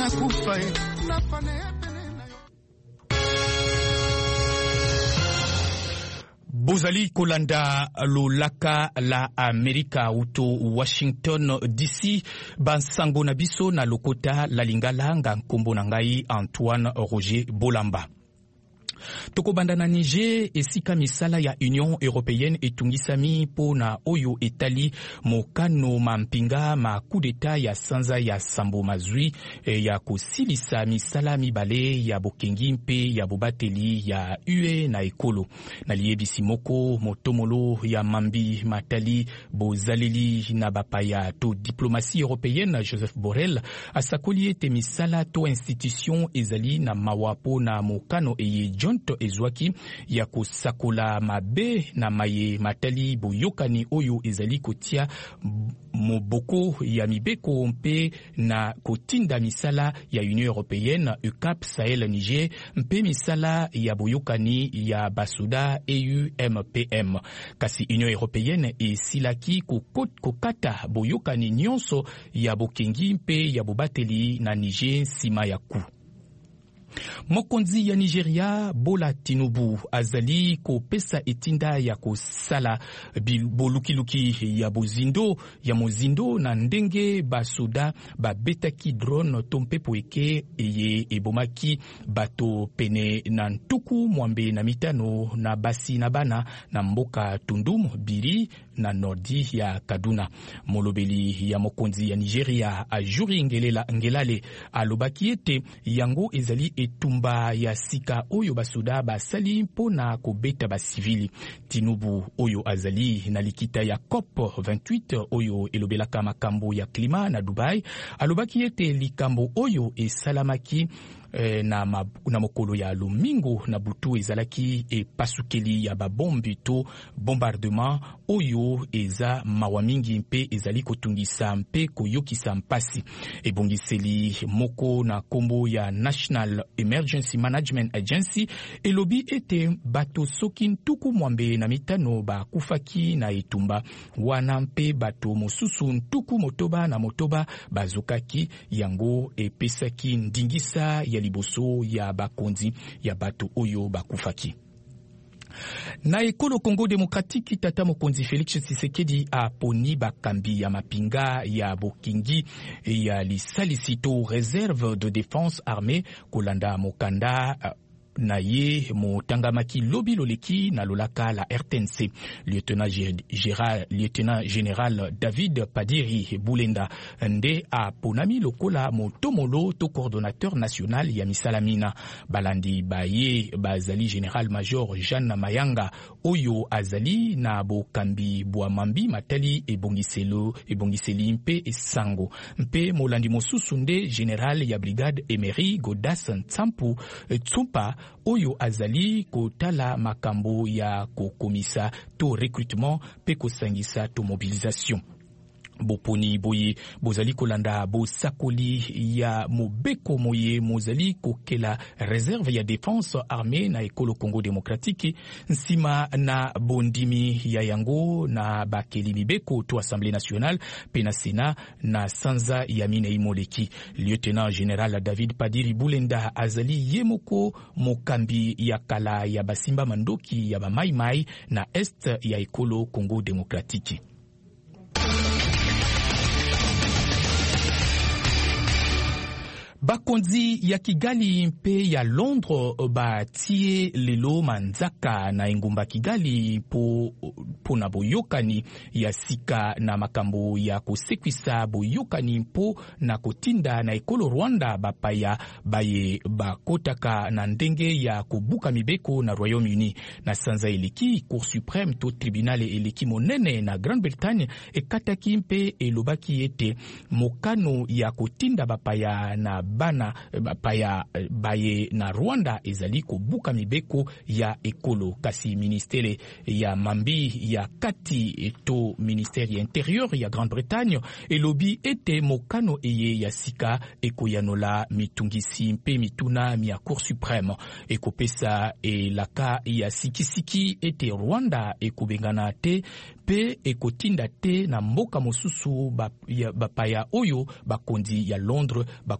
Bozali kolanda lolaka la Amerika uto Washington DC bansango na biso na lokota la lingala nga nkombo na ngai Antoine Roger Bolamba. Tokobanda na Niger esika misala ya Union Européenne etungisami po na oyo etali mokano mampinga ma coup d'etat ya sanza ya sambo mazwi ya kosilisa misala mibale ya bokengi mpe ya bobateli ya UE na ekolo. Na liebisi moko motomolo ya mambi matali bozaleli na bapaya to diplomatie européenne Joseph Borrell asakoli ete misala to institution ezali na mawapo na mokano eye to ezwaki ya kosakola mabe na maye matali boyokani oyo ezali kotia moboko ya mibeko mpe na kotinda misala ya Union Européenne UCAP Sahel Niger mpe misala ya boyokani ya basuda EUMPM. Kasi Union Européenne esilaki kokata boyokani nyonso ya bokengi mpe ya bobateli na Niger sima ya ku. Mokonzi ya Nigeria Bola Tinubu azali kopesa etinda ya kosala bolukiluki ya mozindo na ndenge basoda babetaki drone tompepo eke eye ebomaki bato pene na ntuku mwambe na mitano na basi na bana na mboka Tundum Biri na nordi ya Kaduna. Molobeli ya mokonzi ya Nigeria ajuri ngelale alobaki ete yango ezali etumba ya sika oyo basoda basali mpona kobeta basivili. Tinubu oyo azali na likita ya COP 28 oyo elobelaka makambo ya klima na Dubai alobaki ete likambo oyo esalamaki na mokolo ya lomingo na butu ezalaki pasukeli ya babombi to bombardement oyo eza mawa mingi mpe ezali kotungisa mpe koyokisa mpasi. Ebongiseli moko na kombo ya National Emergency Management Agency elobi ete bato soki ntuku mwambe na mitano bakufaki na etumba wana mpe bato mosusu ntuku motoba na motoba bazokaki yango epesaki ndingisa ya liboso ya bakonzi ya bato oyo bakufaki. Na ekolo Congo Démocratique tata mokonzi Félix Tshisekedi aponi bakambi ya mapinga ya bokingi ya lisalisito réserve de défense armée kolanda mokanda na ye motangamaki lobi loleki na lolaka la RTNC. Lieutenant général David Padiri Boulenda nde aponami lokola motomolo to coordonnateur national ya misalamina. Balandi baye bazali général major Jean Mayanga oyo azali na bokambi bwa mambi matali ebongiseli mpe esango mpe molandi mosusu nde général ya brigade Emery Godas Ntsampu Tsumpa oyo azali kotala makambo ya kokomisa to recrutement pe kosangisa to mobilisation. Boponi boye bozali kolanda bosakoli ya mobeko moye mozali kokela réserve ya défense armée na ekolo Congo Démocratique nsima na bondimi ya yango na bakeli mibeko to Assemblée nationale pe na Sénat na sanza ya Minei Moleki. Lieutenant général David Padiri Boulenda azali yemoko mokambi ya kala ya basimba mandoki ya bamaimai na est ya ekolo Congo Démocratique. Bakonzi ya Kigali mpe ya Londres batie lelo manzaka na engumba Kigali po na boyokani ya sika na makambo ya kosekwisa boyokani mpo na kotinda na ekolo Rwanda bapaya baye bakotaka na ndenge ya kobuka mibeko na Royaume-Uni. Na sanza eleki Cour suprême to tribunal eleki monene na Grande-Bretagne ekataki mpe elobaki ete mokano ya kotinda bapaya na bana bapaya baye na Rwanda ezali kobuka mibeko ya ekolo. Kasi ministere ya mambi ya kati to ministère ya intérieur ya Grande-Bretagne elobi ete mokano eye ya sika ekoyanola mitungisi mpe mituna ya Cour suprême ekopesa elaka ya sikisiki ete Rwanda ekobengana te pe ekotinda te na mboka mosusu bapaya oyo bakonzi ya Londres